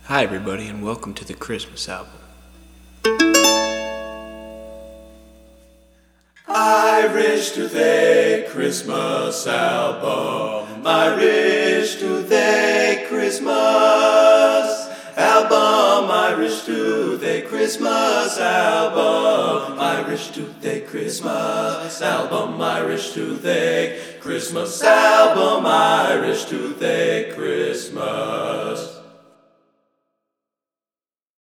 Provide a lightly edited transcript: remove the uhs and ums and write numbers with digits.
Hi, everybody, and welcome to the Christmas album. Irish Toothache Christmas album. Irish Toothache Christmas album. Irish Toothache Christmas album. Irish Toothache Christmas album. Irish Toothache Christmas album. Irish Toothache Christmas.